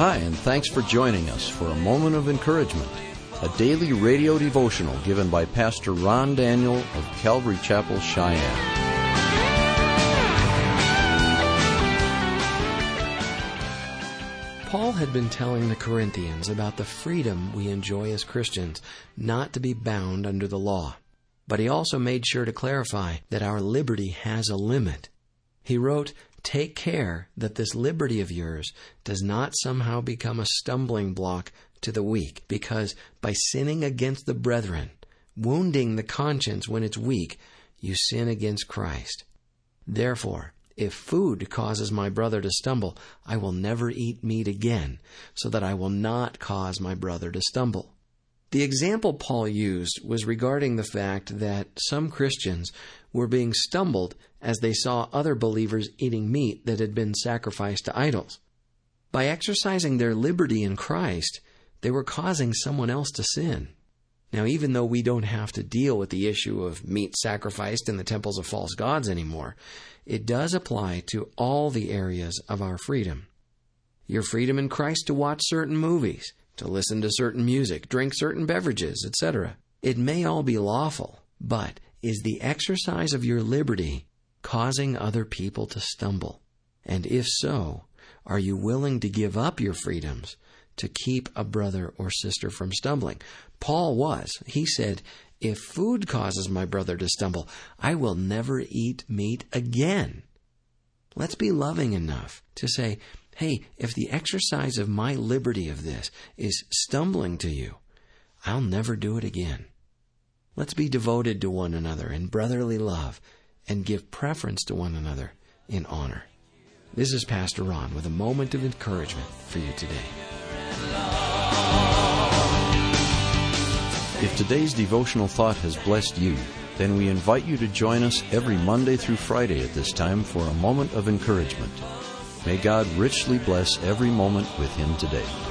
Hi, and thanks for joining us for A Moment of Encouragement, a daily radio devotional given by Pastor Ron Daniel of Calvary Chapel, Cheyenne. Paul had been telling the Corinthians about the freedom we enjoy as Christians, not to be bound under the law. But he also made sure to clarify that our liberty has a limit. He wrote, "Take care that this liberty of yours does not somehow become a stumbling block to the weak, because by sinning against the brethren, wounding the conscience when it's weak, you sin against Christ. Therefore, if food causes my brother to stumble, I will never eat meat again, so that I will not cause my brother to stumble." The example Paul used was regarding the fact that some Christians were being stumbled as they saw other believers eating meat that had been sacrificed to idols. By exercising their liberty in Christ, they were causing someone else to sin. Now, even though we don't have to deal with the issue of meat sacrificed in the temples of false gods anymore, it does apply to all the areas of our freedom. Your freedom in Christ to watch certain movies, to listen to certain music, drink certain beverages, etc. It may all be lawful, but is the exercise of your liberty causing other people to stumble? And if so, are you willing to give up your freedoms to keep a brother or sister from stumbling? Paul was. He said, "If food causes my brother to stumble, I will never eat meat again." Let's be loving enough to say, hey, if the exercise of my liberty of this is stumbling to you, I'll never do it again. Let's be devoted to one another in brotherly love and give preference to one another in honor. This is Pastor Ron with a moment of encouragement for you today. If today's devotional thought has blessed you, then we invite you to join us every Monday through Friday at this time for A Moment of Encouragement. May God richly bless every moment with Him today.